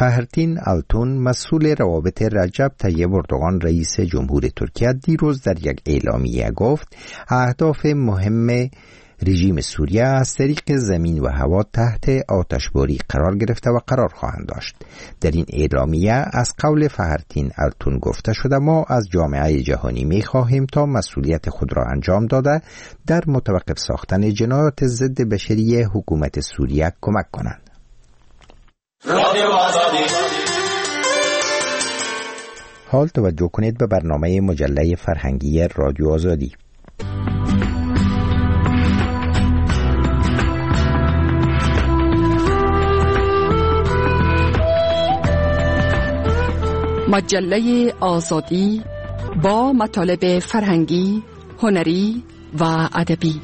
فهرتین آلتون مسئول روابط رجب طیب اردوغان رئیس جمهور ترکیه دیروز در یک اعلامیه گفت اهداف مهم رژیم سوریه از طریق زمین و هوا تحت آتشباری قرار گرفته و قرار خواهند داشت. در این اعلامیه از قول فهرتین آلتون گفته شده ما از جامعه جهانی می خواهیم تا مسئولیت خود را انجام داده در متوقف ساختن جنایات ضد بشری حکومت سوریه کمک کنند. حال توجه کنید به برنامه مجله فرهنگی رادیو آزادی. مجله آزادی با مطالب فرهنگی، هنری و ادبی.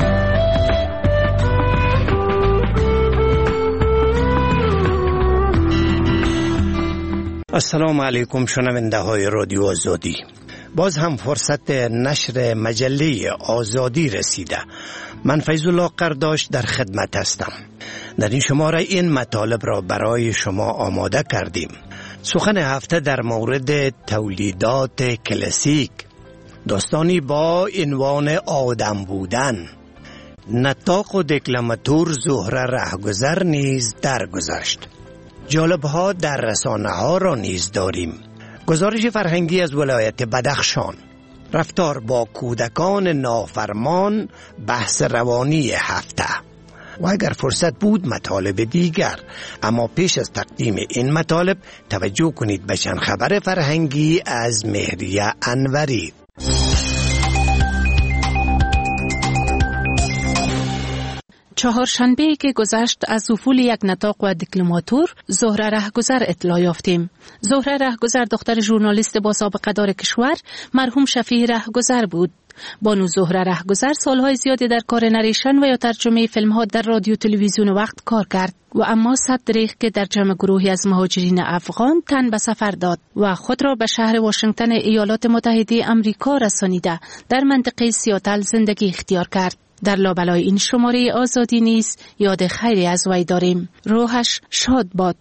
السلام علیکم شنونده های رادیو آزادی. باز هم فرصت نشر مجله آزادی رسیده. من فیض الله قرداش در خدمت هستم. در این شماره این مطالب را برای شما آماده کردیم. سخن هفته در مورد تولیدات کلاسیک، داستانی با عنوان آدم بودن، نطاق و دکلماتور زهره رهگذر نیز درگذشت. جالب‌ها در رسانه‌ها را نیز داریم. گزارش فرهنگی از ولایت بدخشان، رفتار با کودکان نافرمان، بحث روانی هفته و اگر فرصت بود مطالب دیگر. اما پیش از تقدیم این مطالب توجه کنید به چند خبر فرهنگی از مهریه انوری. چهارشنبه که گذشت از افول یک نطاق و دکلماتور زهره رهگذر اطلاع یافتیم. زهره رهگذر دختر ژورنالیست با سابقه دار کشور مرحوم شفیع رهگذر بود. بانو زهره رهگذر سالهای زیادی در کار نریشن و یا ترجمه فیلم‌ها در رادیو تلویزیون وقت کار کرد و اما صدریخ که در جمع گروهی از مهاجرین افغان تن به سفر داد و خود را به شهر واشنگتن ایالات متحده آمریکا رسانیده در منطقه سیاتل زندگی اختیار کرد. در لابلای این شماره آزادی نیز یاد خیری از وی داریم. روحش شاد باد.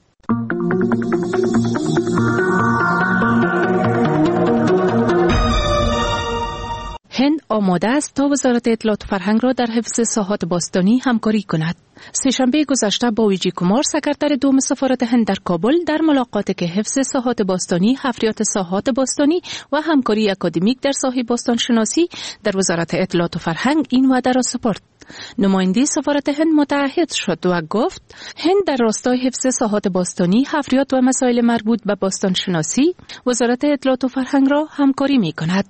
هند آماده است تا وزارت اطلاعات و فرهنگ را در حفظ ساحات باستانی همکاری کند. سه‌شنبه گذشته با ویجی کمار سکرتر دوم سفارت هند در کابل در ملاقاتی که حفظ ساحات باستانی، حفریات ساحات باستانی و همکاری اکادمیک در ساحه باستان شناسی در وزارت اطلاعات و فرهنگ این وعده را سپرد. نماینده سفارت هند متعهد شد و گفت هند در راستای حفظ ساحات باستانی، حفریات و مسائل مربوط به باستان شناسی وزارت اطلاعات و فرهنگ را همکاری می کند.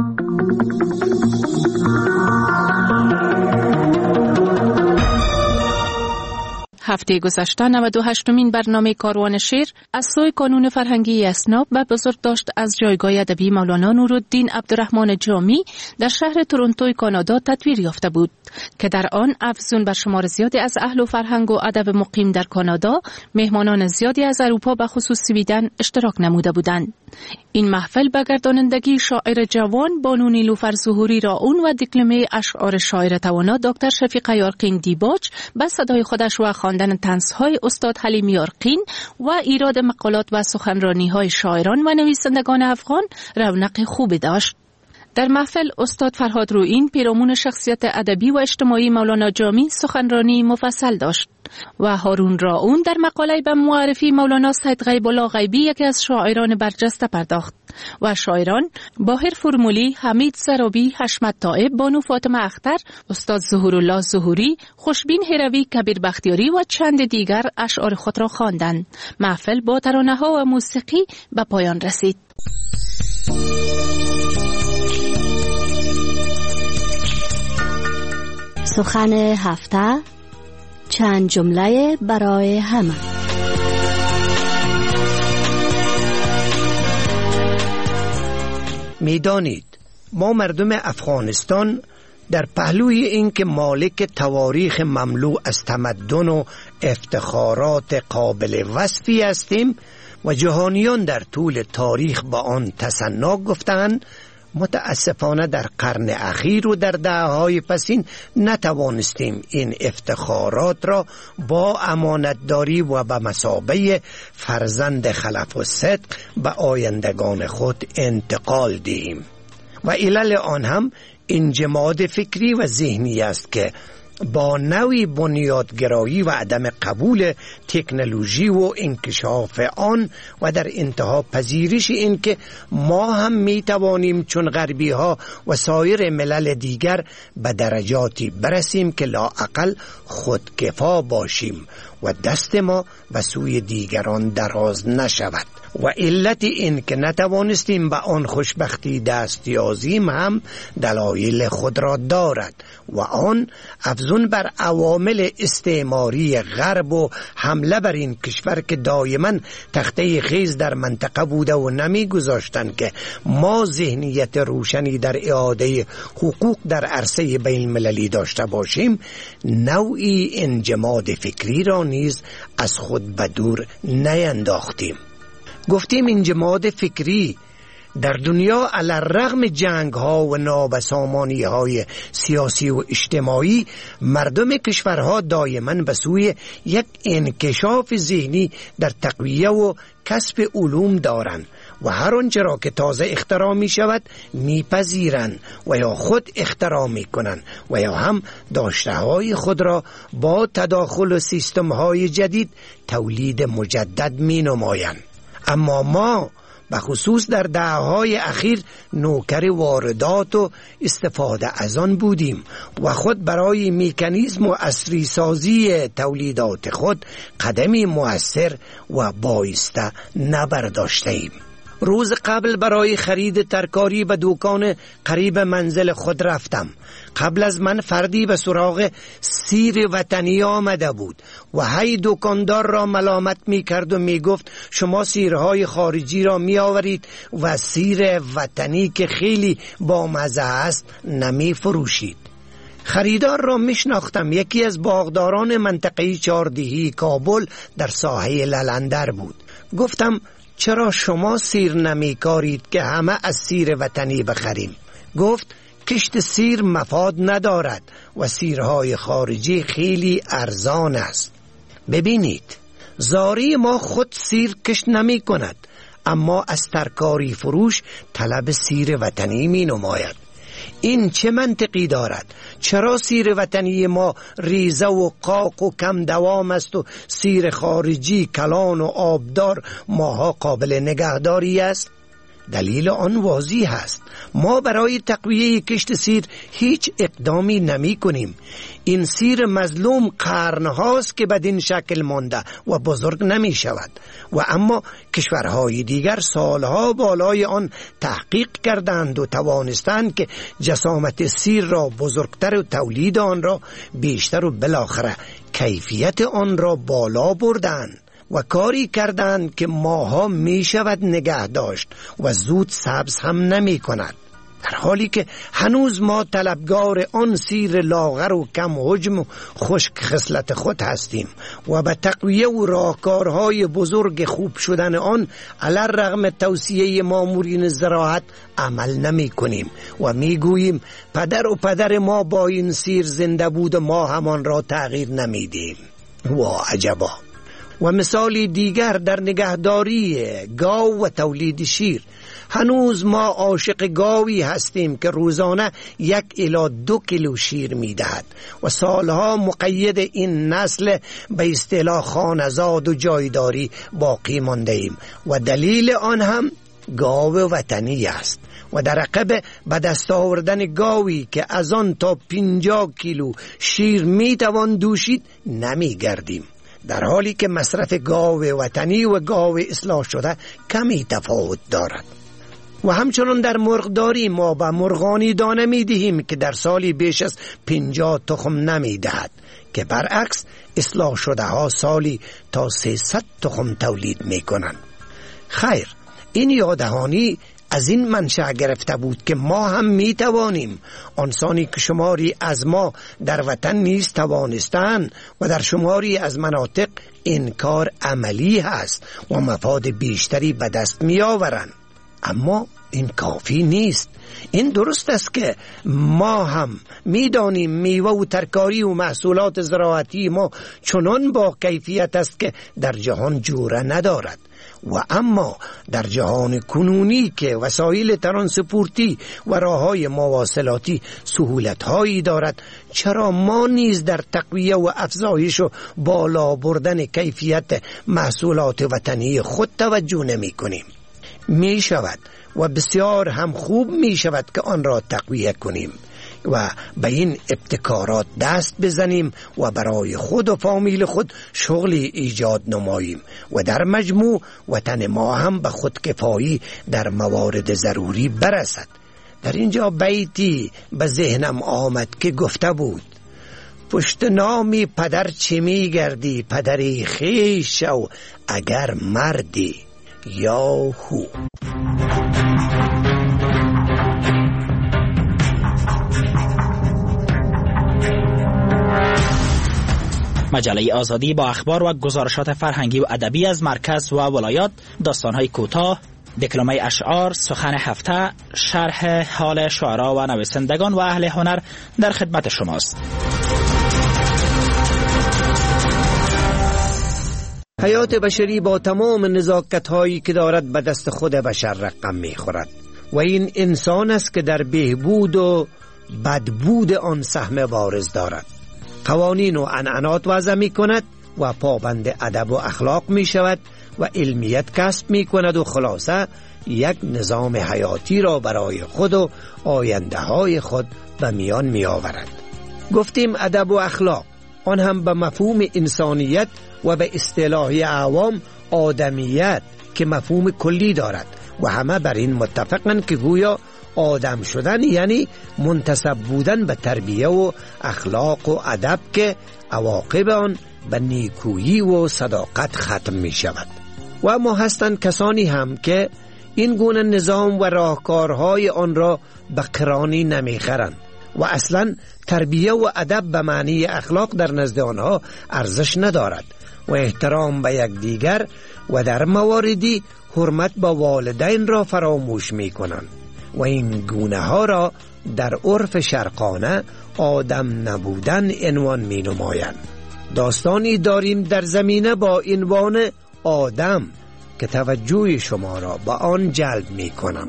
هفته گذشته 98مین برنامه کاروان شعر از سوی کانون فرهنگی اسناب و بزرگداشت از جایگاه ادبی مولانا نورالدین عبدالرحمن جامی در شهر تورنتو کانادا تدویر یافته بود که در آن افزون بر شمار زیادی از اهل و فرهنگ و ادب مقیم در کانادا، مهمانان زیادی از اروپا به خصوص سویدن اشتراک نموده بودند. این محفل به گردانندگی شاعر جوان بانو نیلوفر ظهوری را اون و دکلمه اشعار شاعر توانا دکتر شفیق یارقین دیباج به صدای خودش و خواندن طنزهای استاد حلیم یارقین و ایراد مقالات و سخنرانی‌های شاعران و نویسندگان افغان رونق خوبی داشت. در محفل استاد فرهاد روئین پیرامون شخصیت ادبی و اجتماعی مولانا جامی سخنرانی مفصل داشت و هارون راون در مقاله به معرفی مولانا سید غیب الله غیبی یکی از شاعران برجسته پرداخت و شاعران باهر فرمولی، حمید زرابی، حشمت طائب، بانو فاطمه اختر، استاد ظهورالله ظهوری، خوشبین هروی، کبیر بختیاری و چند دیگر اشعار خود را خواندند. محفل با ترانه‌ها و موسیقی به پایان رسید. سخن هفته، چند جمله برای همه. میدانید ما مردم افغانستان در پهلوی این که مالک تواریخ مملو از تمدن و افتخارات قابل وصفی هستیم و جهانیان در طول تاریخ با آن تسنا گفتند، متاسفانه در قرن اخیر و در دهه‌های پسین نتوانستیم این افتخارات را با امانتداری و به مثابه فرزند خلف و صدق به آیندگان خود انتقال دهیم و علل آن هم انجماد فکری و ذهنی است که با نوعی بنیادگرایی و عدم قبول تکنولوژی و انکشاف آن و در انتها پذیرش این که ما هم می توانیم چون غربی ها و سایر ملل دیگر به درجاتی برسیم که لااقل خودکفا باشیم و دست ما به سوی دیگران دراز نشود و علت این که نتوانستیم به آن خوشبختی دست یازیم هم دلایل خود را دارد و آن افزون بر عوامل استعماری غرب و حمله بر این کشور که دائما تخته خیز در منطقه بوده و نمی گذاشتند که ما ذهنیت روشنی در اعاده حقوق در عرصه بین المللی داشته باشیم نوعی انجماد فکری را نیز از خود به دور نینداختیم. گفتیم انجماد فکری در دنیا علی الرغم جنگ ها و نابسامانی های سیاسی و اجتماعی مردم کشورها دائما به سوی یک انکشاف ذهنی در تقویه و کسب علوم دارند و هر آنچه را که تازه اختراع می شود میپذیرند و یا خود اختراع می کنند و یا هم داشته های خود را با تداخل و سیستم های جدید تولید مجدد می نمایند. اما ما به خصوص در دهه‌های اخیر نوکر واردات و استفاده از آن بودیم و خود برای مکانیزم و عصری سازی تولیدات خود قدمی مؤثر و بایسته نبرداشتیم. روز قبل برای خرید ترکاری به دکان قریب منزل خود رفتم. قبل از من فردی به سراغ سیر وطنی آمده بود و هی دکاندار را ملامت می کرد و می گفت شما سیرهای خارجی را می آورید و سیر وطنی که خیلی بامزه است نمی فروشید. خریدار را می شناختم. یکی از باغداران منطقه چهاردهی کابل در ساحه للندر بود. گفتم چرا شما سیر نمی کارید که همه از سیر وطنی بخریم؟ گفت کشت سیر مفاد ندارد و سیرهای خارجی خیلی ارزان است. ببینید زاری ما خود سیر کشت نمی کند اما از ترکاری فروش طلب سیر وطنی می نماید. این چه منطقی دارد؟ چرا سیر وطنی ما ریزه و قاق و کم دوام است و سیر خارجی کلان و آبدار ماها قابل نگهداری است؟ دلیل آن واضح است. ما برای تقویه کشت سیر هیچ اقدامی نمی کنیم. این سیر مظلوم قرنهاست که بدین شکل مانده و بزرگ نمی شود و اما کشورهای دیگر سالها بالای آن تحقیق کردند و توانستند که جسامت سیر را بزرگتر و تولید آن را بیشتر و بالاخره کیفیت آن را بالا بردند و کاری کردند که ماها می شود نگه داشت و زود سبز هم نمی کند. در حالی که هنوز ما طلبگار آن سیر لاغر و کم حجم و خشک خصلت خود هستیم و به تقویه و راهکارهای بزرگ خوب شدن آن علی الرغم توصیه مامورین زراعت عمل نمی کنیم و می گوییم پدر ما با این سیر زنده بود و ما همان را تغییر نمیدیم. وا عجبا. و مثالی دیگر در نگهداری گاو و تولید شیر. هنوز ما عاشق گاوی هستیم که روزانه 1 الی 2 کیلو شیر میدهد و سالها مقید این نسل به اصطلاح خانزاد و جایداری باقی مانده ایم و دلیل آن هم گاو وطنی است و در عقب به دست آوردن گاوی که از آن تا 50 کیلو شیر میتوان دوشید نمیگردیم، در حالی که مصرف گاو وطنی و گاو اصلاح شده کمی تفاوت دارد. و همچنان در مرغداری ما به مرغانی دانه می دهیم که در سالی بیش از 50 تخم نمی دهد که برعکس اصلاح شده ها سالی تا 300 تخم تولید می کنند. خیر، این یادهانی از این منشأ گرفته بود که ما هم می توانیم. آنسانی که شماری از ما در وطن نیز توانستند و در شماری از مناطق این کار عملی هست و مفاد بیشتری به دست می آورند. اما این کافی نیست. این درست است که ما هم میدانیم میوه و ترکاری و محصولات زراعتی ما چنان با کیفیت است که در جهان جوره ندارد، و اما در جهان کنونی که وسایل ترانسپورتی و راههای مواصلاتی سهولت‌هایی دارد، چرا ما نیز در تقویه و افزایش و بالا بردن کیفیت محصولات وطنی خود توجه نمی کنیم؟ می شود و بسیار هم خوب می شود که آن را تقویه کنیم و به این ابتکارات دست بزنیم و برای خود و فامیل خود شغلی ایجاد نماییم و در مجموع وطن ما هم به خودکفایی در موارد ضروری برسد. در اینجا بیتی به ذهنم آمد که گفته بود: پشت نامی پدر چه می گردی، پدری خویش شو اگر مردی. یاهو. مجله آزادی با اخبار و گزارشات فرهنگی و ادبی از مرکز و ولایات، داستان‌های کوتاه، دکلمه اشعار، سخن هفته، شرح حال شعرا و نویسندگان و اهل هنر در خدمت شماست. حیات بشری با تمام نزاکت‌هایی که دارد به دست خود بشر رقم می‌خورد و این انسان است که در بهبود و بدبود آن سهم بارز دارد. قوانین و عنعنات وضع می کند و پابند ادب و اخلاق می شود و علمیت کسب می کند و خلاصه یک نظام حیاتی را برای خود و آینده های خود به میان می آورد. گفتیم ادب و اخلاق، آن هم به مفهوم انسانیت و به اصطلاح عوام آدمیت که مفهوم کلی دارد و همه بر این متفقند که گویا آدم شدن یعنی منتسب بودن به تربیه و اخلاق و ادب که عواقب آن به نیکویی و صداقت ختم می شود. و اما هستند کسانی هم که این گونه نظام و راهکارهای آن را به قرانی نمی خرند و اصلا تربیه و ادب به معنی اخلاق در نزد آنها ارزش ندارد و احترام به یکدیگر و در مواردی حرمت به والدین را فراموش می کنند و این گونه ها را در عرف شرقانه آدم نبودن عنوان می نمایند. داستانی داریم در زمینه با عنوان آدم که توجه شما را به آن جلب می کنم.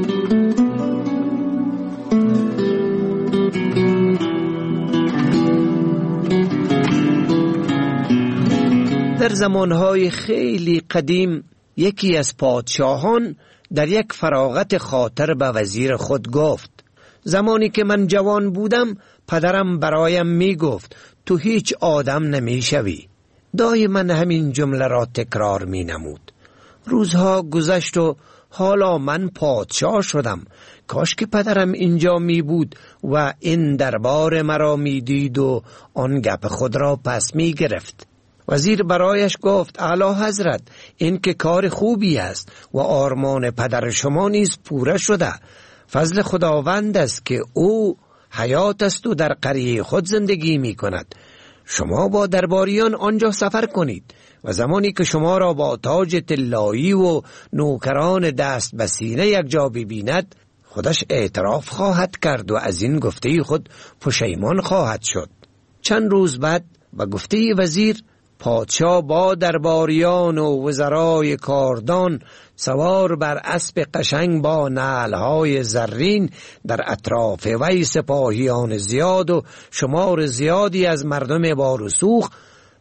در زمانهای خیلی قدیم یکی از پادشاهان در یک فراغت خاطر به وزیر خود گفت: زمانی که من جوان بودم پدرم برایم می گفت تو هیچ آدم نمی شوی. دائما همین جمله را تکرار می نمود. روزها گذشت و حالا من پادشاه شدم. کاش که پدرم اینجا می بود و این دربار مرا می دید و آن گپ خود را پس می گرفت. وزیر برایش گفت: اعلی حضرت، این که کار خوبی است و آرمان پدر شما نیز پوره شده. فضل خداوند است که او حیات است و در قریه خود زندگی می کند. شما با درباریان آنجا سفر کنید و زمانی که شما را با تاج طلایی و نوکران دست به سینه یک جا ببیند خودش اعتراف خواهد کرد و از این گفته خود پشیمان خواهد شد. چند روز بعد به گفته وزیر پادشاه با درباریان و وزرای کاردان سوار بر اسب قشنگ با نعلهای زرین در اطراف وی سپاهیان زیاد و شمار زیادی از مردم بارسوخ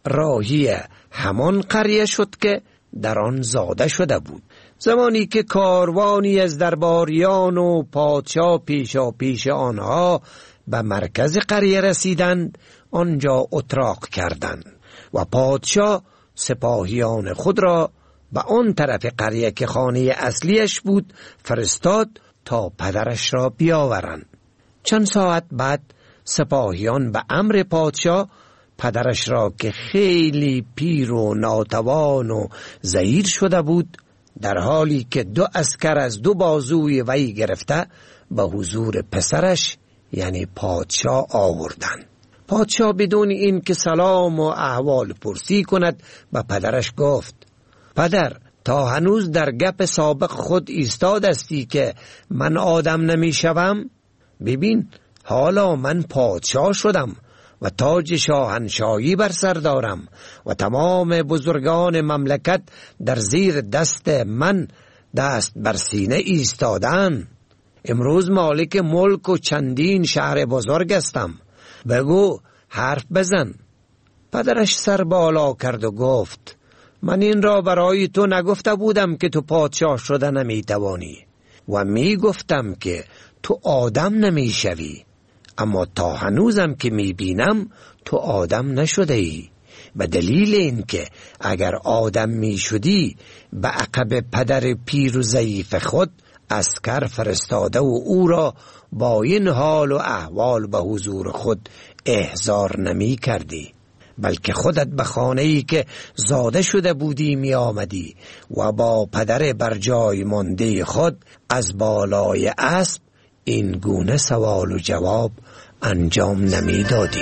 راهی همان قریه شد که در آن زاده شده بود. زمانی که کاروانی از درباریان و پادشاه پیشا پیش آنها به مرکز قریه رسیدند، آنجا اتراق کردند و پادشاه سپاهیان خود را به آن طرف قریه که خانه اصلیش بود فرستاد تا پدرش را بیاورند. چند ساعت بعد سپاهیان به امر پادشاه پدرش را که خیلی پیر و ناتوان و ضعیف شده بود، در حالی که 2 عسکر از 2 بازوی وی گرفته به حضور پسرش یعنی پادشاه آوردند. پادشاه بدون این که سلام و احوال پرسی کند به پدرش گفت: پدر، تا هنوز در گپ سابق خود ایستاد استی که من آدم نمی شوم؟ ببین حالا من پادشاه شدم و تاج شاهنشاهی بر سر دارم و تمام بزرگان مملکت در زیر دست من دست بر سینه ایستادن. امروز مالک ملک و چندین شهر بزرگ هستم. بگو، حرف بزن. پدرش سر بالا کرد و گفت من این را برای تو نگفته بودم که تو پادشاه شده نمی توانی و می گفتم که تو آدم نمی شوی، اما تا هنوزم که می بینم تو آدم نشده ای. به دلیل این که اگر آدم می شدی به عقب پدر پیر و ضعیف خود عسکر فرستاده و او را با این حال و احوال به حضور خود احضار نمی کردی، بلکه خودت به خانه‌ای که زاده شده بودی می آمدی و با پدر بر جای مانده خود از بالای اسب این گونه سوال و جواب انجام نمی دادی.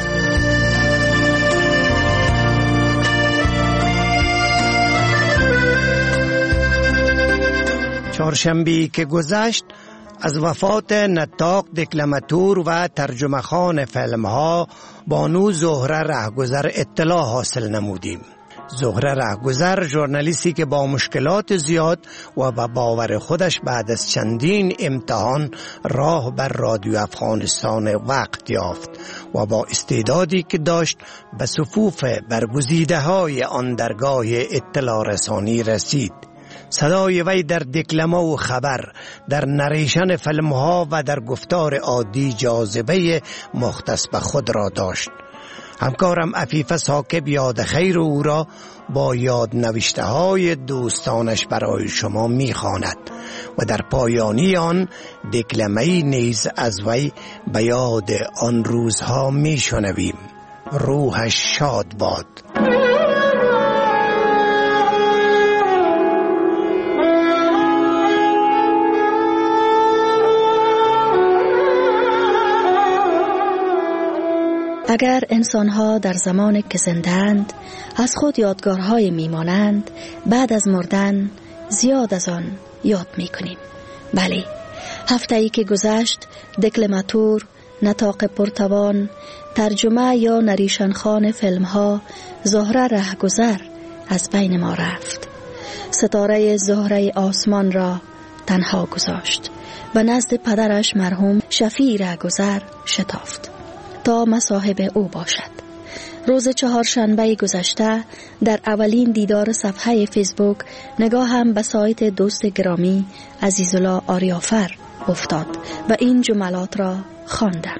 چهارشنبه‌ای که گذشت از وفات نطاق دکلماتور و ترجمه خوان فیلم ها بانو زهره رهگذر اطلاع حاصل نمودیم. زهره رهگذر ژورنالیستی که با مشکلات زیاد و با باور خودش بعد از چندین امتحان راه بر رادیو افغانستان وقت یافت و با استعدادی که داشت به صفوف برگزیده های آن درگاه اطلاع رسانی رسید. صدای وی در دکلمه و خبر، در نریشن فیلم ها و در گفتار عادی جاذبه مختص به خود را داشت. همکارم عفیفه ساکب یاد خیر او را با یاد نوشته های دوستانش برای شما می خواند و در پایانی آن دکلمه‌ای نیز از وی به یاد آن روزها می شنویم. روحش شاد باد. اگر انسان‌ها در زمان که زندند از خود یادگارهای میمانند، بعد از مردن زیاد از آن یاد میکنیم. بله، هفته‌ای که گذشت دکلماتور، نطاق پرتوان، ترجمه یا نریشنخوان فیلم‌ها زهره رهگذر از بین ما رفت. ستاره زهره آسمان را تنها گذاشت. به نزد پدرش مرحوم شفیع رهگذر شتافت تا مصاحب او باشد. روز چهارشنبه گذشته در اولین دیدار صفحه فیسبوک نگاهم به سایت دوست گرامی عزیزالله آریافر افتاد و این جملات را خواندم.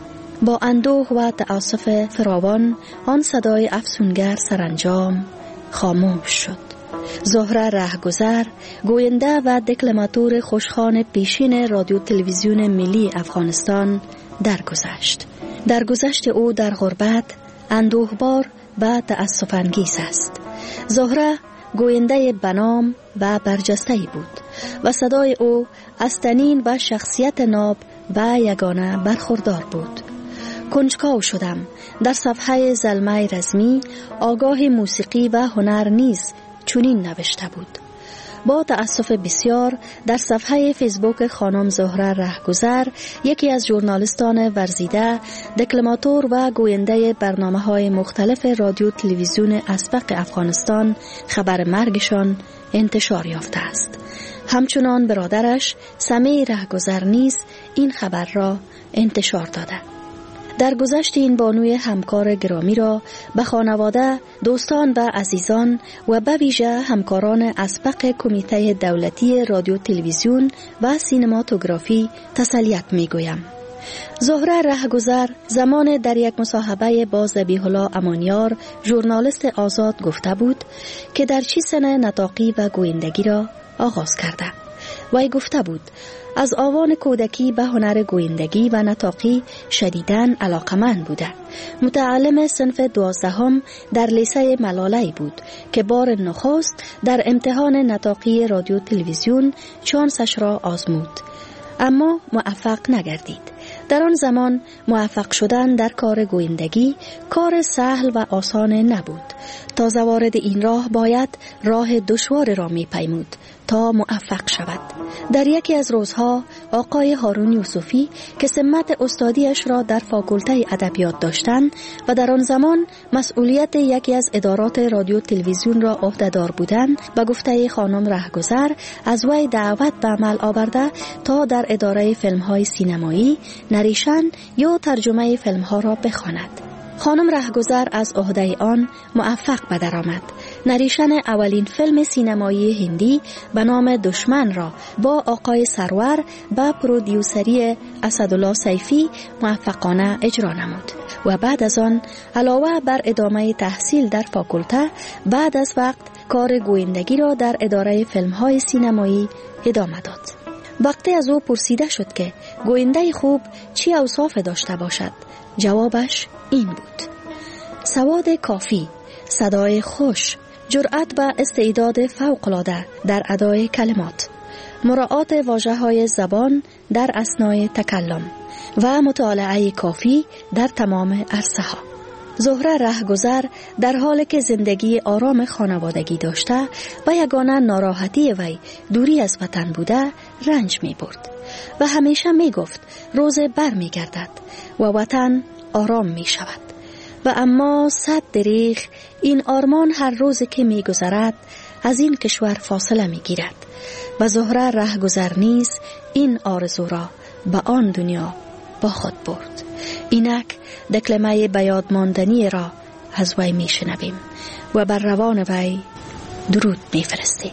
با اندوه و تأسف فراوان آن صدای افسونگر سرانجام خاموش شد. زهره رهگذر، گوینده و دکلماتور خوشخوان پیشین رادیو تلویزیون ملی افغانستان درگذشت. درگذشت او در غربت اندوهبار و تأسف انگیز است. زهره گوینده بنام و برجسته‌ای بود و صدای او از طنین و شخصیت ناب و یگانه برخوردار بود. کنجکاو شدم. در صفحه زلمه رزمی آگاه موسیقی و هنر نیز چنین نوشته بود: با تأسف بسیار در صفحه فیسبوک خانم زهره رهگذر، یکی از ژورنالیستان ورزیده، دکلماتور و گوینده برنامه‌های مختلف رادیو تلویزیون اسبق افغانستان، خبر مرگشان انتشار یافته است. همچنان برادرش سمیع رهگذر نیز این خبر را انتشار داده. در گذشت این بانوی همکار گرامی را به خانواده، دوستان و عزیزان و به ویژه همکاران اسبق کمیته دولتی رادیو تلویزیون و سینماتوگرافی تسلیت می‌گویم. زهره رهگذر زمان در یک مصاحبه با ذبیح الله امانیار، ژورنالیست آزاد، گفته بود که در چه سن نطاقی و گویندگی را آغاز کرده. وی گفته بود از آوان کودکی به هنر گویندگی و نطاقی شدیداً علاقمند بوده. متعلم صنف 12 در لیسه ملاله بود که بار نخست در امتحان نطاقی رادیو تلویزیون شانسش را آزمود، اما موفق نگردید. در آن زمان موفق شدن در کار گویندگی کار سهل و آسان نبود. تا وارد این راه باید راه دشوار را می پیمود تا موفق شود. در یکی از روزها آقای هارون یوسفی که سمت استادیش را در فاکولته ادبیات داشتند و در آن زمان مسئولیت یکی از ادارات رادیو تلویزیون را عهده‌دار بودند، به گفته خانم رهگذر از وی دعوت به عمل آورده تا در اداره فیلم‌های سینمایی نریشن یا ترجمه فیلم‌ها را بخواند. خانم رهگذر از عهده آن موفق به درآمد. نریشن اولین فیلم سینمایی هندی به نام دشمن را با آقای سرور به پرودیوسری اسدالله سیفی موفقانه اجرا نمود و بعد از آن علاوه بر ادامه تحصیل در فاکولته، بعد از وقت کار گویندگی را در اداره فیلم‌های سینمایی ادامه داد. وقتی از او پرسیده شد که گوینده خوب چی اوصاف داشته باشد، جوابش این بود: سواد کافی، صدای خوش، جرأت و استعداد فوق‌العاده در ادای کلمات، مراعات واژه‌های زبان در اثنای تکلم و مطالعه کافی در تمام عرصه‌ها. زهره رهگذر در حالی که زندگی آرام خانوادگی داشته و یگانه ناراحتی وی دوری از وطن بوده رنج می برد و همیشه می گفت روز بر می گردد و وطن آرام می شود. و اما صد دریغ این آرمان هر روز که می گذرد از این کشور فاصله می گیرد و زهره رهگذر نیز این آرزو را به آن دنیا با خود برد. اینک دکلمه بیاد ماندنی را از وی می شنویم و بر روان وی درود می فرستیم.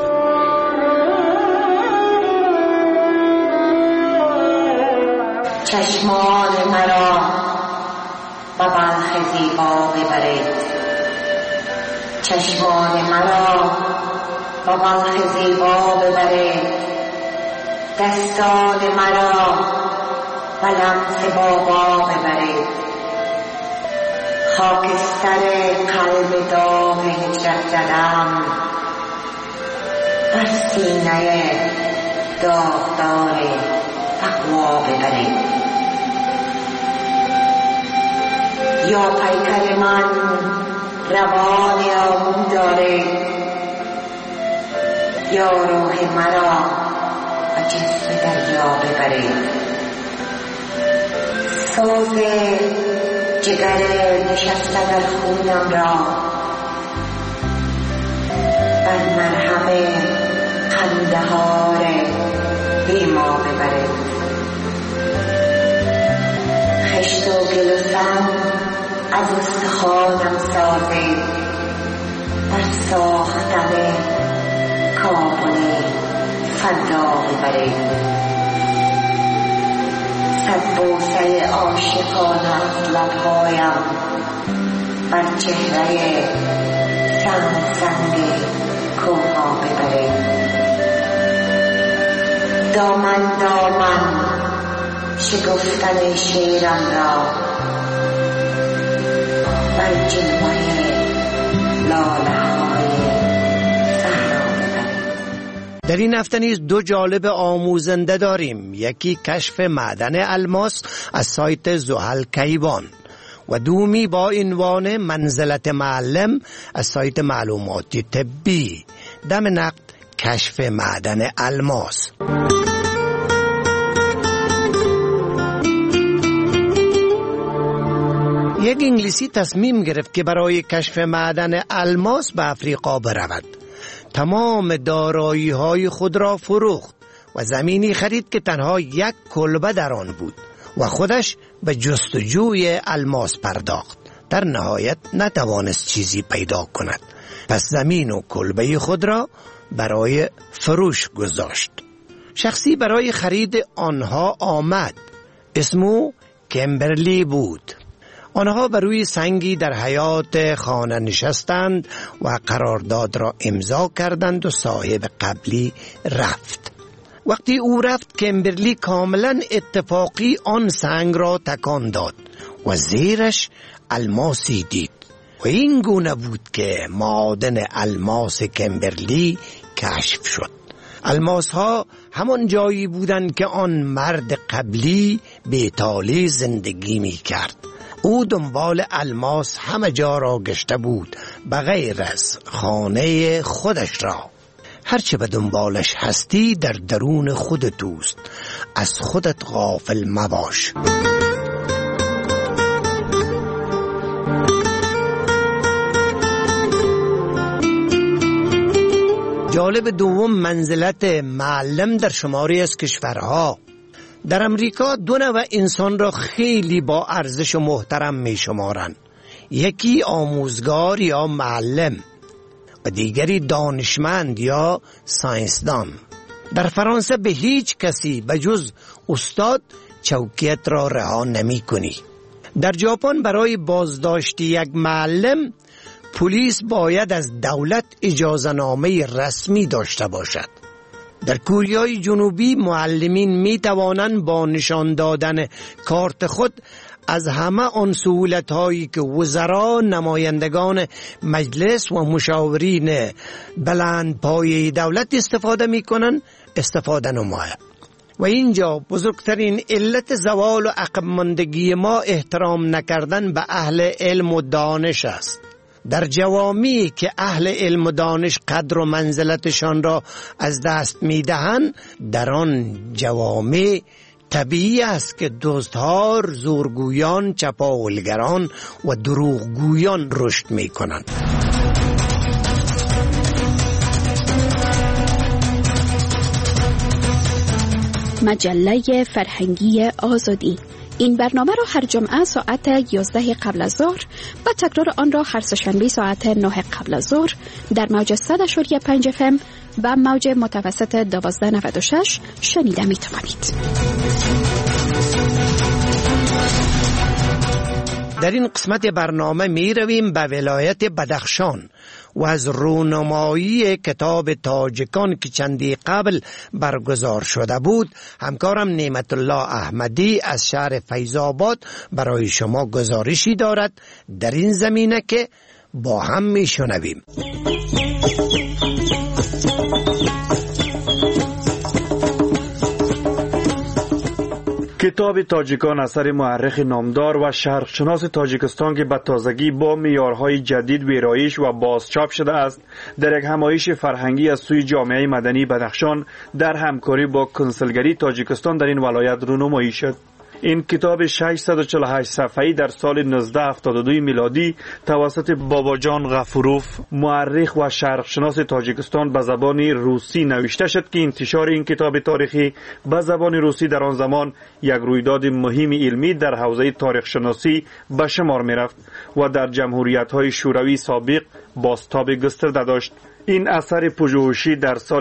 چشمان مرا به بلخ زیبا ببرید، چشمان مرا به بلخ زیبا ببرید، دستان مرا به لمس بابا ببرید، خاکستر قلب داغ هجرت زدم بر سینه داغدار تقوا ببرید. یا پیکر من روان آمون دارید، یا روح مرا به جسم دریا ببرید. سوز جگر نشسته در خونم را بر مرهم قندهار بیما ببرید. خشت و گل و سم از استخوانم سازید، بر ساختن کابل فردا ببرید. صد بوسه عاشقانه از لبهایم بر چهره سنگ سنگ کوها ببرید. دامن دامن شکفتن شیران را بر جلوه لاله های صحرا ببرید. در این هفته نیز دو جالب آموزنده داریم. یکی کشف معدن الماس از سایت زحل کیوان و دومی با عنوان منزلت معلم از سایت معلومات طبی. دم نقد کشف معدن الماس. یک انگلیسی تصمیم گرفت که برای کشف معدن الماس به افریقا برود. تمام دارایی‌های خود را فروخت و زمینی خرید که تنها یک کلبه در آن بود و خودش به جستجوی الماس پرداخت. در نهایت نتوانست چیزی پیدا کند، پس زمین و کلبه خود را برای فروش گذاشت. شخصی برای خرید آنها آمد. اسمو کمبرلی بود. آنها بر روی سنگی در حیاط خانه نشستند و قرارداد را امضا کردند و صاحب قبلی رفت. وقتی او رفت کمبرلی کاملا اتفاقی آن سنگ را تکان داد و زیرش الماسی دید و این گونه بود که معادن الماس کمبرلی کشف شد. الماس ها همان جایی بودند که آن مرد قبلی بیتالی زندگی می کرد. او دنبال الماس همه جا را گشته بود بغیر از خانه خودش را. هرچه به دنبالش هستی در درون خودت اوست، از خودت غافل مباش. جالب دوم منزلت معلم در شماری از کشورها. در امریکا دو نوع انسان را خیلی با ارزش و محترم می شمارند. یکی آموزگار یا معلم و دیگری دانشمند یا ساینسدان. در فرانسه به هیچ کسی به جز استاد چوکیت را رها نمی کنی. در ژاپن برای بازداشت یک معلم پلیس باید از دولت اجازه‌نامه رسمی داشته باشد. در کوریای جنوبی معلمین می توانند با نشان دادن کارت خود از همه آن سهولت‌هایی که وزرا، نمایندگان مجلس و مشاورین بلند پایه دولت استفاده می‌کنند استفاده نماید. و اینجا بزرگترین علت زوال و عقب ماندگی ما احترام نکردن به اهل علم و دانش است. در جوامعی که اهل علم و دانش قدر و منزلتشان را از دست می‌دهند، در آن جوامع طبیعی است که دزدها، زورگویان، چپاولگران و دروغگویان رشد می‌کنند. مجله فرهنگی آزادی. این برنامه را هر جمعه ساعت 11 قبل از ظهر و تکرار آن را هر سه‌شنبه ساعت 9 قبل از ظهر در موج 100.5 FM و موج متوسط 1296 شنیده می توانید. در این قسمت برنامه می رویم به ولایت بدخشان و از رونمایی کتاب تاجکان که چندی قبل برگزار شده بود همکارم نعمت الله احمدی از شهر فیض‌آباد برای شما گزارشی دارد در این زمینه که با هم می شنویم. کتاب تاجکان اثر مورخ نامدار و شرقشناس تاجیکستان که به تازگی با معیارهای جدید ویرایش و بازچاپ شده است، در یک همایش فرهنگی از سوی جامعه مدنی بدخشان در همکاری با کنسولگری تاجیکستان در این ولایت رونمایی شد. این کتاب 648 صفحه‌ای در سال 1972 میلادی توسط باباجان غفوروف مورخ و شرقشناس تاجیکستان به زبان روسی نوشته شد که انتشار این کتاب تاریخی به زبان روسی در آن زمان یک رویداد مهم علمی در حوزه تاریخ شناسی به شمار می رفت و در جمهوریت‌های شوروی سابق بازتاب گسترده داشت. این اثر پژوهشی در سال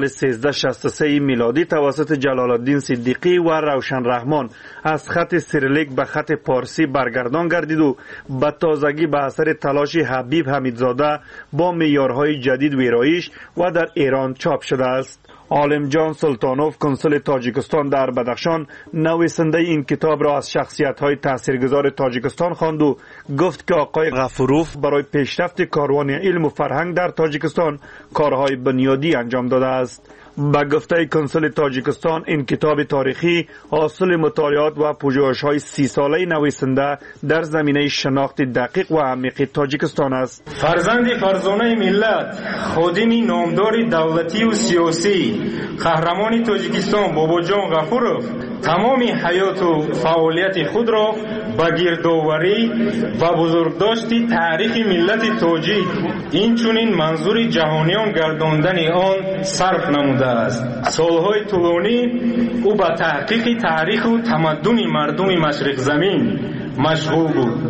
1363 میلادی توسط جلال الدین صدیقی و روشن رحمان از خط سیریلیک به خط پارسی برگردان گردید و به تازگی به اثر تلاش حبیب حمیدزاده با معیارهای جدید ویرایش و در ایران چاپ شده است. عالم جان سلطانوف کنسول تاجیکستان در بدخشان نویسنده این کتاب را از شخصیت‌های تاثیرگذار تاجیکستان خواند و گفت که آقای غفوروف برای پیشرفت کاروان علم و فرهنگ در تاجیکستان کارهای بنیادی انجام داده است. با گفته کنسول تاجیکستان این کتاب تاریخی حاصل مطالعات و پژوهش‌های 30 ساله نویسنده در زمینه شناخت دقیق و عمیق تاجیکستان است. فرزند فرزانه ملت، خادم نامدار دولتی و سیاسی، قهرمان تاجیکستان باباجان غفوروف تمام حیات و فعالیت خود را به گردآوری و بزرگداشت تاریخ ملت تاجیک اینچنین منظور جهانیان گرداندن آن صرف نموده است. سالهای طولانی او به تحقیق تاریخ و تمدن مردم مشرق زمین مشغول بود.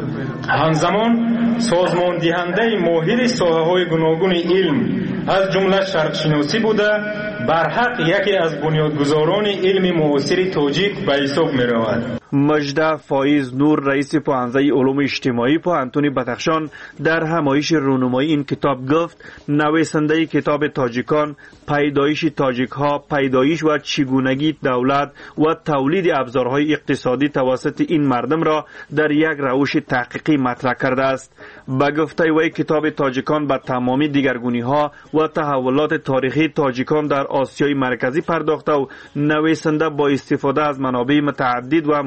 همزمان سازمان دهنده ماهر ساحه‌های گوناگون علم از جمله شرقشناسی بوده برحق یکی از بنیادگذاران علم معاصر تاجیک به حساب می رود. مجده فایز نور رئیس پوهنده علوم اجتماعی پوهنتون بدخشان در همایش رونمایی این کتاب گفت نویسنده کتاب تاجیکان پیدایش تاجیک ها، پیدایش و چگونگی دولت و تولید ابزارهای اقتصادی توسط این مردم را در یک روش تحقیقی مطرح کرده است. به گفته وی کتاب تاجیکان به تمامی دیگرگونی ها و تحولات تاریخی تاجیکان در آسیای مرکزی پرداخته و نویسنده با استفاده از منابع متعدد و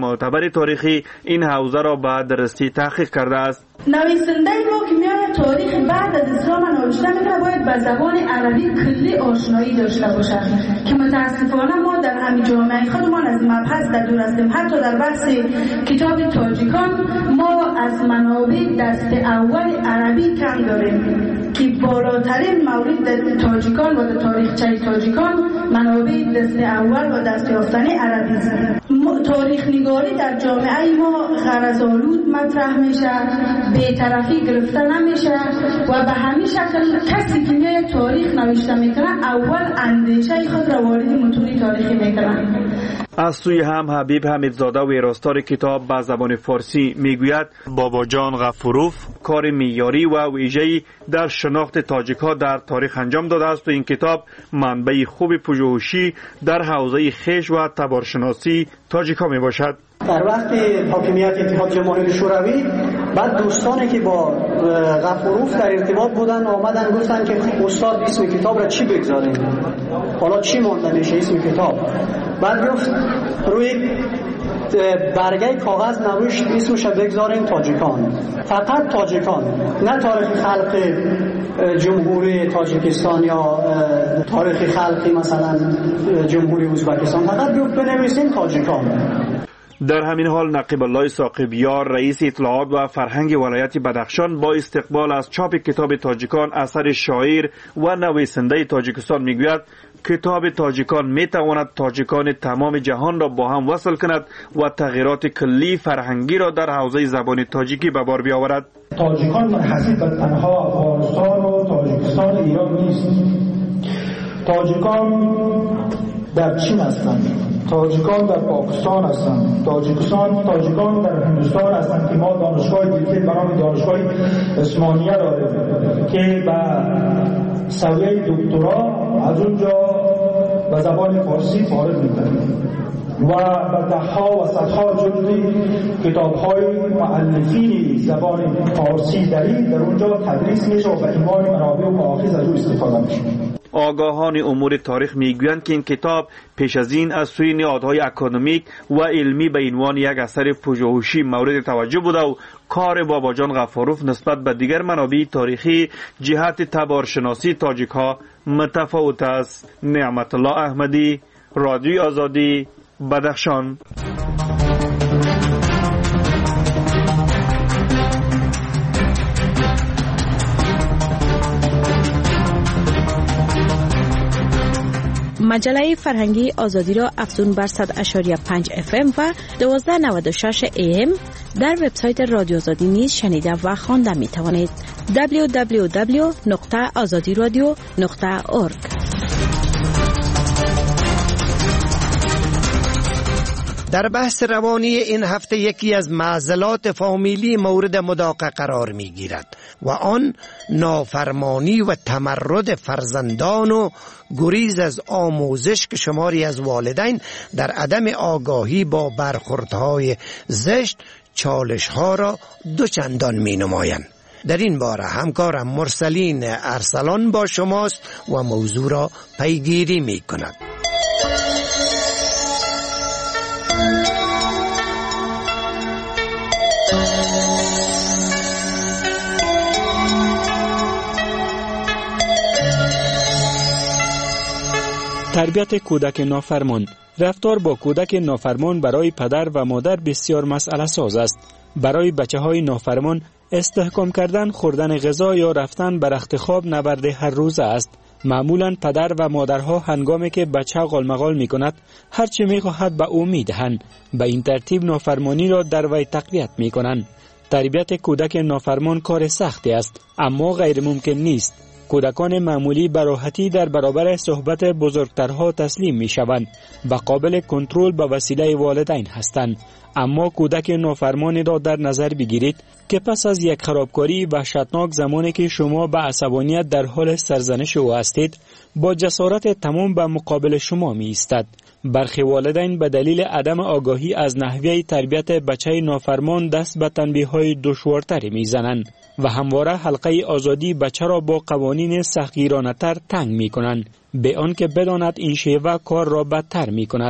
معتبر تاریخی این حوزه را به درستی تحقیق کرده است. نویسنده ما که میاد تاریخ بعد از اسلام نوشته میکنه باید به زبان عربی کلی آشنایی داشته باشه که متاسفانه ما در همین جامعه خودمان از مبحث در دور هستیم. حتی در بحث کتاب تاجیکان ما از منابع دست اول عربی کم داریم که بالاترین مورد در تاجیکان و در تاریخچه تاجیکان منابع دست اول و دست یافتنی عربی است. تاریخ نگاری در جامعه ما غرض‌آلود مطرح میشه، بی‌طرفی گرفته نمیشه و به همین شکل کسی که میاد تاریخ نوشته میکنه اول اندیشه خود را وارد متون تاریخی میکنه. از سوی هم حبیب حمیدزاده ویراستار کتاب به زبان فارسی میگوید باباجان غفوروف کار معیاری و ویژه‌ای در شناخت تاجیک‌ها در تاریخ انجام داده است و این کتاب منبع خوب پژوهشی در حوزه خویش و تبارشناسی تاجیک‌ها میباشد. در وقت حاکمیت اتحاد جماهیر شوروی بعد دوستانی که با غفوروف در ارتباط بودن آمدن گفتن که استاد اسم کتاب را چی بگذاریم، حالا چی مانده میشه اسم کتاب. بعد گفت روی برگه کاغذ نوشت اسمش را بگذاریم تاجیکان، فقط تاجیکان، نه تاریخ خلق جمهوری تاجیکستان یا تاریخ خلقی مثلا جمهوری ازبکستان، فقط گفت بنویسیم تاجیکان. در همین حال نقیب الله ثاقبیار رئیس اطلاعات و فرهنگ ولایت بدخشان با استقبال از چاپ کتاب تاجیکان اثر شاعر و نویسنده تاجیکستان میگوید کتاب تاجیکان میتواند تاجیکان تمام جهان را با هم وصل کند و تغییرات کلی فرهنگی را در حوزه زبان تاجیکی به بار بیاورد. تاجیکان منحصر به تنها افغانستان و تاجیکستان ایران نیست. تاجیکان در چین هستند، تاجیکان در پاکستان هستند، تاجیکان در هندوستان هستند که ما دانشگاه دیگه به نام دانشگاه عثمانیه داریم که با سویه دکترا از اونجا به زبان فارسی فارغ می‌کنند و به ده‌ها و صدها جلد کتاب‌های مؤلفین زبان فارسی در اونجا تدریس میشه و به عنوان منابع و مآخذ از او استفاده میشه. آگاهان امور تاریخ میگویند که این کتاب پیش از این از سوی نهادهای اکادمیک و علمی به عنوان یک اثر پژوهشی مورد توجه بوده و کار باباجان غفوروف نسبت به دیگر منابع تاریخی جهت تبارشناسی تاجیک‌ها متفاوت است. نعمت الله احمدی، رادیوی آزادی، بدخشان. مجله فرهنگی آزادی را افزون بر 100.5 FM و 1296 AM در وبسایت رادیو آزادی نیز شنیده و خوانده می توانید. www.azadiradio.org. در بحث روانی این هفته یکی از معضلات فامیلی مورد مداقه قرار می گیرد و آن نافرمانی و تمرد فرزندان و گریز از آموزش که شماری از والدین در عدم آگاهی با برخوردهای زشت چالش‌ها را دوچندان می نمایند. در این باره همکارم مرسلین ارسلان با شماست و موضوع را پیگیری می کند. تربیت کودک نافرمان. رفتار با کودک نافرمان برای پدر و مادر بسیار مسئله ساز است. برای بچه‌های نافرمان استحکام کردن خوردن غذا یا رفتن بر رخت خواب نبرد هر روزه است. معمولا پدر و مادرها هنگامی که بچه غالمغال می کند هر چه می خواهد به او می دهند. به این ترتیب نافرمانی را در وی تقویت می کنند. تربیت کودک نافرمان کار سختی است اما غیر ممکن نیست. کودکان معمولی به راحتی در برابر صحبت بزرگترها تسلیم می شوند و قابل کنترل به وسیله والدین هستند. اما کودک نافرمانی را در نظر بگیرید که پس از یک خرابکاری وحشتناک زمانی که شما به عصبانیت در حال سرزنش او هستید با جسارت تمام به مقابل شما می ایستد. برخی والدین به دلیل عدم آگاهی از نحوه تربیت بچه نافرمان دست به تنبیه‌های دشوارتری می‌زنند و همواره حلقه آزادی بچه را با قوانین سختگیرانه‌تر تنگ می‌کنند به آنکه بداند این شیوه کار را بدتر می‌کند.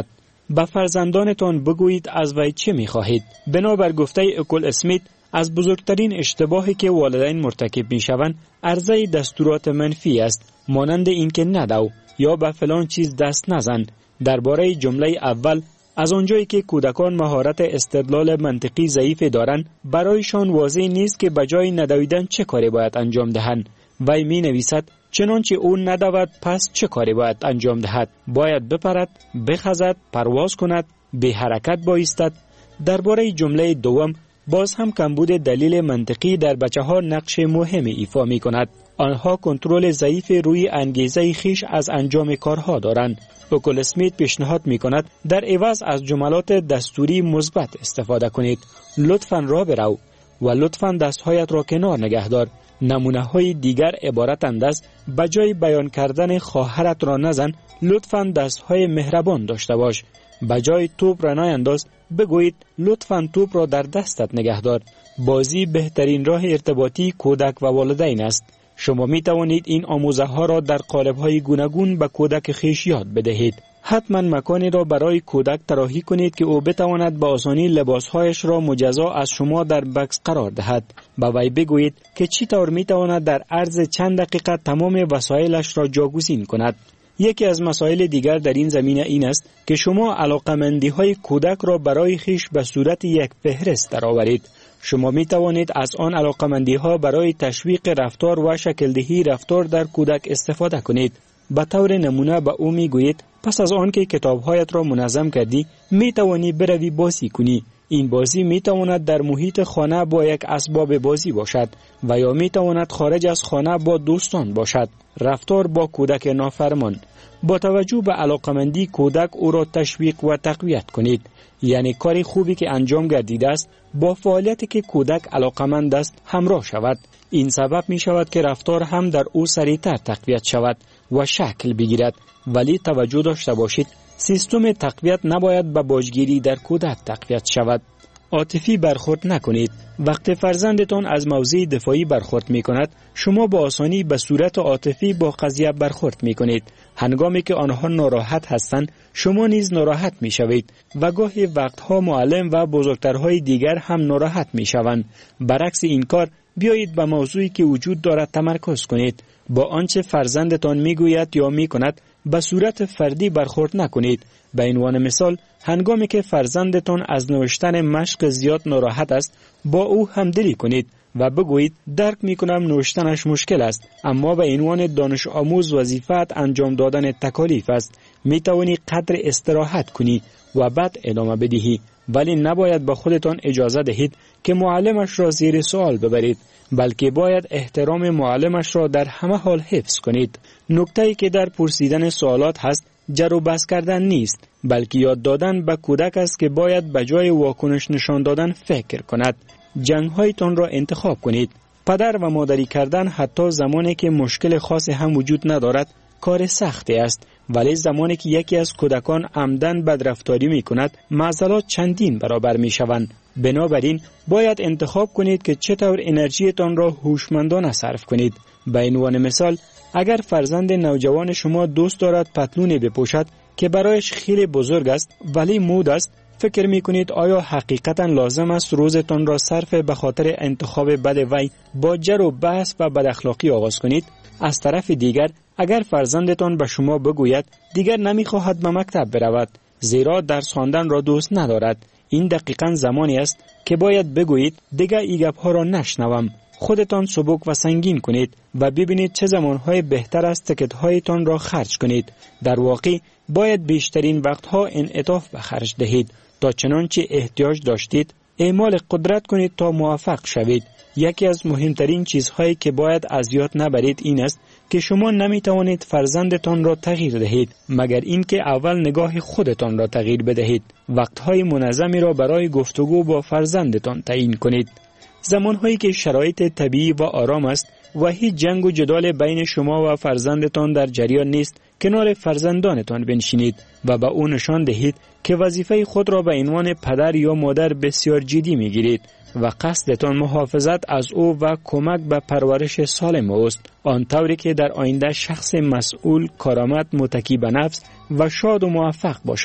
به فرزندانتان بگویید از وی چه می‌خواهید. بنابر گفته اکول اسمیت، از بزرگترین اشتباهی که والدین مرتکب می‌شوند عرضه دستورات منفی است، مانند اینکه ندو یا به فلان چیز دست نزن. درباره جمله اول، از آنجایی که کودکان مهارت استدلال منطقی ضعیف دارند، برایشان واضح نیست که بجای ندویدن چه کاری باید انجام دهند. وی می نویسد چنانچه او ندود پس چه کاری باید انجام دهد؟ باید بپرد، بخزد، پرواز کند، به حرکت بایستد. درباره جمله دوم، باز هم کمبود دلیل منطقی در بچه‌ها نقش مهمی ایفا می کند. آنها کنترل ضعیف روی انگیزه خیش از انجام کارها دارند. اکول اسمیت پیشنهاد می کند در عوض از جملات دستوری مثبت استفاده کنید. لطفاً راه برو و لطفاً دستهایت را کنار نگه دار. نمونه های دیگر عبارتند از بجای بیان کردن خواهرت را نزن، لطفاً دستهای مهربان داشته باش. بجای توپ را نینداز، بگویید لطفاً توپ را در دستت نگه دار. بازی بهترین راه ارتباطی کودک و والدین است. شما می توانید این آموزه ها را در قالب های گوناگون به کودک خیش یاد بدهید. حتما مکانی را برای کودک طراحی کنید که او بتواند به آسانی لباسهایش را مجزا از شما در بکس قرار دهد. با وی بگویید که چی طور می تواند در عرض چند دقیقه تمام وسایلش را جاگزین کند. یکی از مسائل دیگر در این زمینه این است که شما علاقمندی های کودک را برای خیش به صورت یک فهرست درآورید. شما می توانید از آن علاقمندی ها برای تشویق رفتار و شکلدهی رفتار در کودک استفاده کنید. به طور نمونه به او می گویید پس از آن که کتابهایت را منظم کردی می توانی بروی بازی کنی. این بازی می تواند در محیط خانه با یک اسباب بازی باشد و یا می تواند خارج از خانه با دوستان باشد. رفتار با کودک نافرمان. با توجه به علاقمندی کودک او را تشویق و تقویت کنید. یعنی کاری خوبی که انجام گردیده است با فعالیتی که کودک علاقمند است همراه شود. این سبب می شود که رفتار هم در او سریعتر تقویت شود و شکل بگیرد. ولی توجه داشته باشید سیستم تقویت نباید به باجگیری در کودک تقویت شود. عاطفی برخورد نکنید. وقتی فرزندتان از موضع دفاعی برخورد می کند، شما با آسانی به صورت عاطفی با قضیه برخورد می کنید. هنگامی که آنها ناراحت هستند، شما نیز ناراحت می شوید و گاهی وقتها معلم و بزرگترهای دیگر هم ناراحت می شوند. برعکس این کار، بیایید به موضوعی که وجود دارد تمرکز کنید. با آنچه فرزندتان می گوید یا می کند، به صورت فردی برخورد نکنید. به عنوان مثال، هنگامی که فرزندتان از نوشتن مشق زیاد ناراحت است، با او همدلی کنید و بگویید درک می کنم نوشتنش مشکل است، اما به عنوان دانش آموز وظیفت انجام دادن تکالیف است. می توانی قدر استراحت کنی و بعد ادامه بدهی، ولی نباید به خودتان اجازه دهید که معلمش را زیر سوال ببرید، بلکه باید احترام معلمش را در همه حال حفظ کنید. نکته‌ای که در پرسیدن سوالات هست جر و بحث کردن نیست، بلکه یاد دادن به کودک است که باید به جای واکنش نشان دادن فکر کند. جنگ‌هایتان را انتخاب کنید. پدر و مادری کردن حتی زمانی که مشکل خاص هم وجود ندارد کار سختی است، ولی زمانی که یکی از کودکان عمدن بدرفتاری می کند معضلات چندین برابر می شوند. بنابراین باید انتخاب کنید که چطور انرژیتان را هوشمندانه صرف کنید. به عنوان مثال، اگر فرزند نوجوان شما دوست دارد پتلونی بپوشد که برایش خیلی بزرگ است ولی مود است، فکر می کنید آیا حقیقتا لازم است روزتان را صرف به خاطر انتخاب بد وی با جر و بحث و بداخلاقی آغاز کنید؟ از طرف دیگر، اگر فرزندتان به شما بگوید دیگر نمی خواهد به مکتب برود زیرا درس خواندن را دوست ندارد، این دقیقاً زمانی است که باید بگویید دیگر این گپ‌ها را نشنوم. خودتان سبک و سنگین کنید و ببینید چه زمانهای بهتر است تکت‌هایتان را خرج کنید. در واقع باید بیشترین وقتها انعطاف به خرج دهید تا چنانچه احتیاج داشتید اعمال قدرت کنید تا موفق شوید. یکی از مهمترین چیزهایی که باید از یاد نبرید این است که شما نمی توانید فرزندتان را تغییر دهید مگر اینکه اول نگاه خودتان را تغییر بدهید. وقتهای منظمی را برای گفتگو با فرزندتان تعیین کنید. زمانهایی که شرایط طبیعی و آرام است و هیچ جنگ و جدال بین شما و فرزندتان در جریان نیست، کنار فرزندانتان بنشینید و به او نشان دهید که وظیفه خود را به عنوان پدر یا مادر بسیار جدی میگیرید و قصدتان محافظت از او و کمک به پرورش سالم اوست، آنطوری که در آینده شخص مسئول، کارآمد، متکی به نفس و شاد و موفق باشد.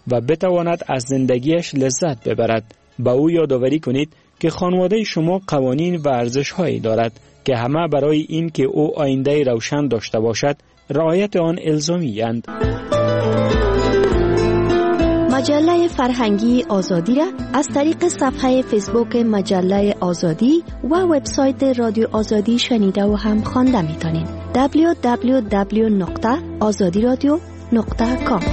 و بتواند از زندگیش لذت ببرد. با او یادآوری کنید که خانواده شما قوانین و ارزش‌هایی دارد که همه برای این که او آینده روشن داشته باشد رعایت آن الزامی اند. مجله فرهنگی آزادی را از طریق صفحه فیسبوک مجله آزادی و وبسایت رادیو آزادی شنیده و هم خوانده می‌تونید. www.azadiradio.com.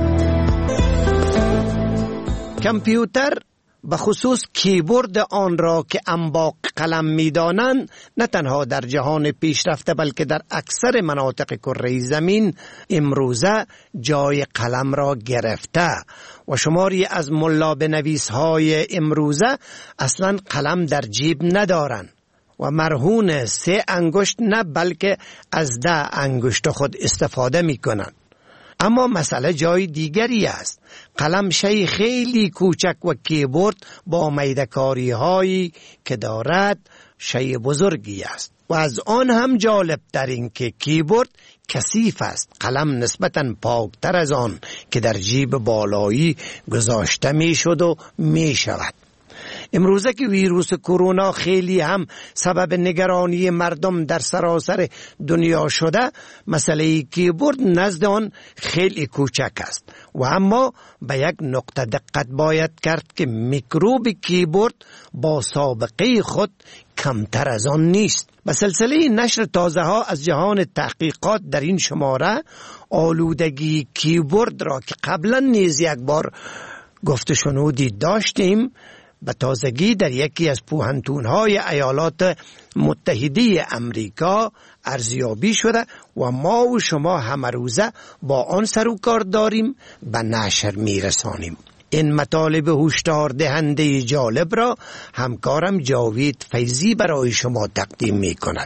کامپیوتر به خصوص کیبورد آن را که انباق قلم می‌دانند نه تنها در جهان پیشرفته بلکه در اکثر مناطق کره زمین امروزه جای قلم را گرفته و شماری از ملا بنویس‌های امروزه اصلا قلم در جیب ندارند و مرهون 3 انگشت نه بلکه از 10 انگشت خود استفاده می‌کنند. اما مسئله جای دیگری است. قلم شی خیلی کوچک و کیبورد با میدکاری هایی که دارد شی بزرگی است و از آن هم جالب تر این که کیبورد کثیف است. قلم نسبتاً پاکتر از آن که در جیب بالایی گذاشته می شد و می شود. امروزه که ویروس کرونا خیلی هم سبب نگرانی مردم در سراسر دنیا شده، مسئله کیبورد نزد آن خیلی کوچک است و اما به یک نقطه دقت باید کرد که میکروب کیبورد با سابقه خود کمتر از آن نیست. به سلسله نشر تازه ها از جهان تحقیقات در این شماره آلودگی کیبورد را که قبلا نیز یک بار گفت شنودی داشتیم به تازگی در یکی از پوهنتون‌های ایالات متحده امریکا ارزیابی شده و ما و شما همه روزه با آن سر و کار داریم به نشر میرسانیم. این مطالب هشدار دهنده جالب را همکارم جاوید فیضی برای شما تقدیم می کند.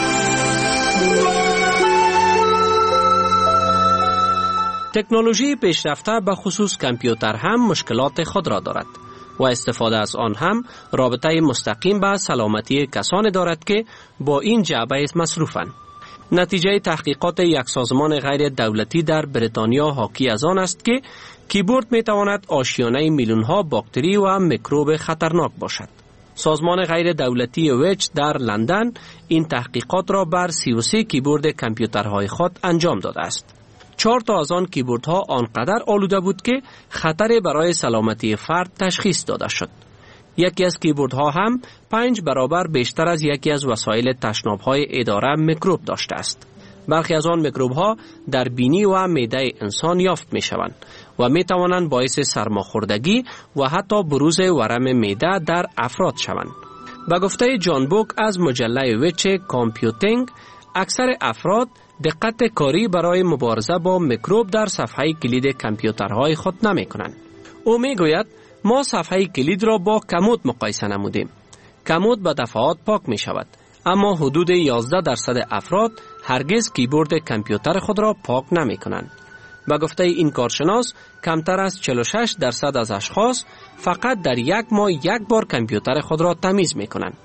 تکنولوژی پیشرفته به خصوص کامپیوتر هم مشکلات خود را دارد و استفاده از آن هم رابطه مستقیم به سلامتی کسانی دارد که با این جعبه مصروفند. نتیجه تحقیقات یک سازمان غیر دولتی در بریتانیا حاکی از آن است که کیبورد می تواند آشیانه میلیون ها باکتری و میکروب خطرناک باشد. سازمان غیر دولتی ویچ در لندن این تحقیقات را بر 33 کیبورد کامپیوترهای خود انجام داده است. 4 تا از آن کیبوردها آنقدر آلوده بود که خطر برای سلامتی فرد تشخیص داده شد. یکی از کیبوردها هم 5 برابر بیشتر از یکی از وسایل تشناب‌های اداره میکروب داشته است. برخی از آن میکروب‌ها در بینی و معده انسان یافت می‌شوند و می‌توانند باعث سرماخوردگی و حتی بروز ورم معده در افراد شوند. به گفته جان بوک از مجله ویچ کامپیوتینگ، اکثر افراد دقت کاری برای مبارزه با میکروب در صفحه کلید کامپیوترهای خود نمی‌کنند. او می‌گوید ما صفحه کلید را با کمود مقایسه نمودیم. کمود به دفعات پاک می‌شود، اما حدود 11% افراد هرگز کیبورد کامپیوتر خود را پاک نمی‌کنند. به گفته این کارشناس، کمتر از 46% از اشخاص فقط در یک ماه یک بار کامپیوتر خود را تمیز می‌کنند.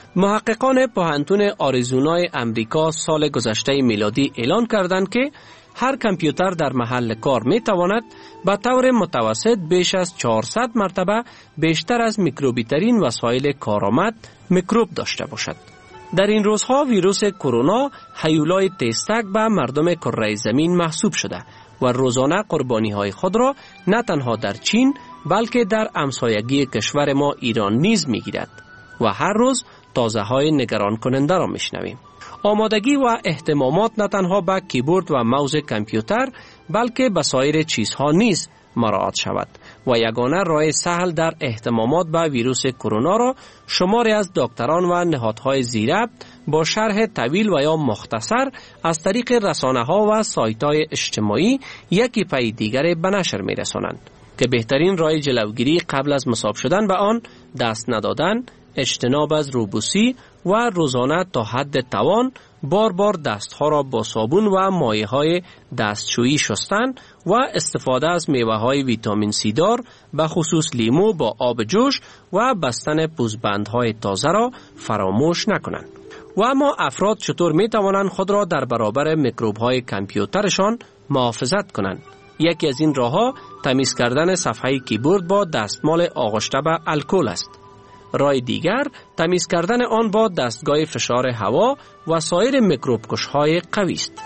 محققان پوهنتون آریزونای امریکا سال گذشته میلادی اعلان کردند که هر کامپیوتر در محل کار می تواند به طور متوسط بیش از 400 مرتبه بیشتر از میکروبی ترین وسایل کارآمد میکروب داشته باشد. در این روزها ویروس کرونا هیولای تیزتک به مردم کره زمین محسوب شده و روزانه قربانی های خود را نه تنها در چین بلکه در همسایگی کشور ما ایران نیز می گیرد و هر روز تازه های نگران کننده را می شنویم. آمادگی و اهتمامات نه تنها به کیبورد و موز کامپیوتر بلکه به سایر چیزها نیز مراعات شود و یگانه راه سهل در اهتمامات به ویروس کرونا را شماری از دکتران و نهادهای زیربط با شرح طویل و یا مختصر از طریق رسانه‌ها و سایت‌های اجتماعی یکی پی دیگر به نشر می‌رسانند که بهترین راه جلوگیری قبل از مصاب شدن به آن دست ندادن، اجتناب از روبوسی و روزانه تا حد توان بار دستها را با صابون و مایع‌های دستشویی شستن و استفاده از میوه‌های ویتامین سی دار به خصوص لیمو با آب جوش و بستن پوزبندهای تازه را فراموش نکنند. و اما افراد چطور می توانند خود را در برابر میکروب‌های کامپیوترشان محافظت کنند؟ یکی از این راه‌ها تمیز کردن صفحه کیبورد با دستمال آغشته به الکل است. راه دیگر تمیز کردن آن با دستگاه فشار هوا و سایر میکروب کش‌های قوی است.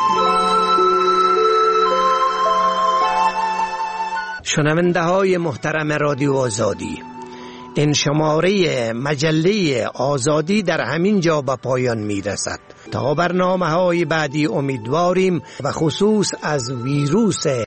شنونده های محترم رادیو آزادی، این شماره مجله آزادی در همین جا به پایان می رسد. تا برنامه های بعدی امیدواریم و خصوص از ویروس